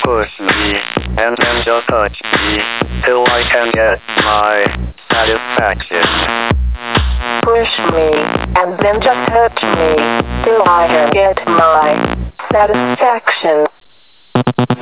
push me, and then just touch me, till I can get my satisfaction. Push me, and then just touch me, till I can get my satisfaction.